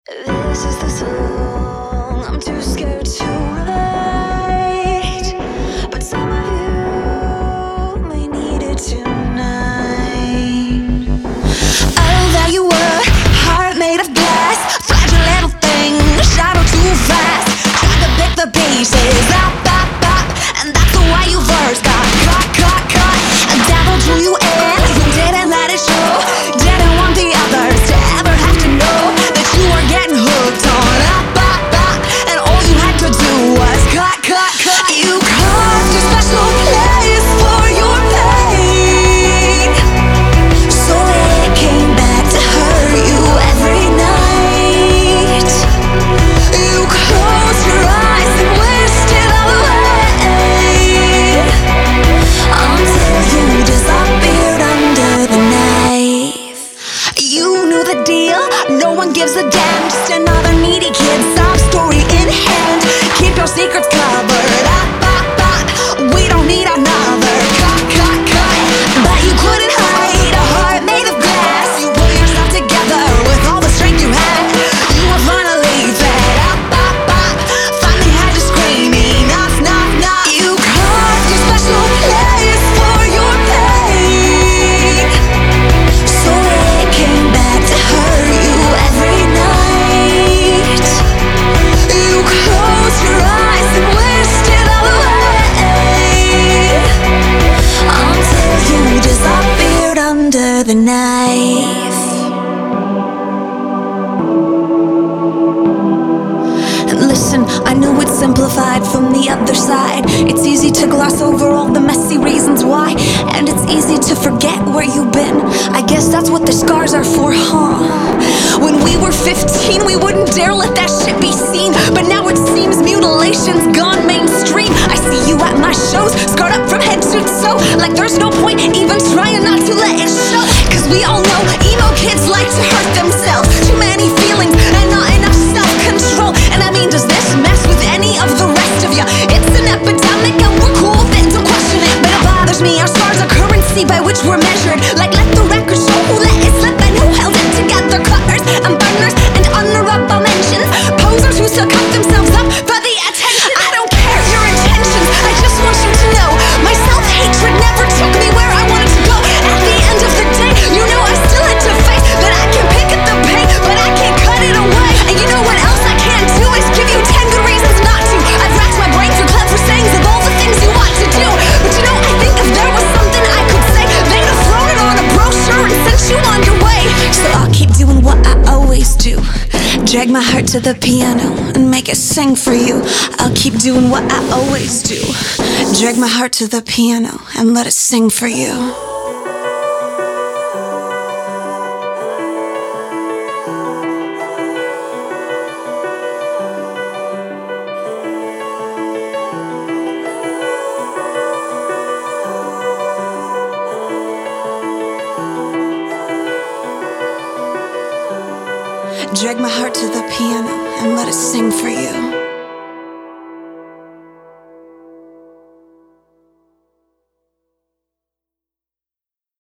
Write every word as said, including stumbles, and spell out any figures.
This is the song I'm too scared to write, but some of you may need it tonight. Oh, there you were, heart made of glass, fragile little thing, shadow too fast. Tried to pick the pieces up, up, up, and that's the way you first got cut, cut, cut. A devil drew you in, you didn't let it show. Didn't want the others to ever have to know that you were getting hooked on up, up, up, and all you had to do was cut, cut, cut. You carved a special place for your pain, so it came back to hurt you every night. You closed your eyes and wished it all away, until you disappeared under the knife. You knew the deal, no one gives a damn, just another needy kid, sob story in hand. Keep your secrets covered up, up, up, we don't need another cut, cut, cut. But you couldn't hide a heart made of glass. You pulled yourself together with all the strength you had. You were finally fed up, up, up, finally had to scream enough, enough, enough. You carved a special place for your pain, so it came back to hurt you every night. You closed your eyes and wished it all away, until you disappeared under the knife. And listen, I know it's simplified from the other side. It's easy to gloss over all the messy reasons why, and it's easy to forget where you've been. I guess that's what the scars are for, huh? When we were fifteen, we wouldn't dare let that shit be seen, but now it seems mutilation's gone mainstream. I see you at my shows, scarred up from head to toe, like there's no point even trying not to let it show. Cause we all know emo kids like to hurt themselves. Too many feelings and not enough self-control. And I mean, does this mess with any of the rest of ya? It's an epidemic and we're cool with it, don't question it. But it bothers me, our scars are currency by which we're measured. Like let the record show who let it slip and who held it together. Cutters and burners and honorable mentions, posers who still cut themselves up for the attention. I don't care your intentions, I just want you to know my self-hatred never took me where I wanted to go. At the end of the day, you know I still had to face that I can pick at the pain, but I can't cut it away. And you know what else I can't do is give you ten good reasons not to. I've racked my brain through clever sayings of all the things you want to do, but you know, I think if there was something I could say, they'd have thrown it on a brochure and sent you on your way. So I'll keep doing what I always do, drag my heart to the piano and make it sing for you. I'll keep doing what I always do, drag my heart to the piano and let it sing for you. Drag my heart to the piano and let it sing for you.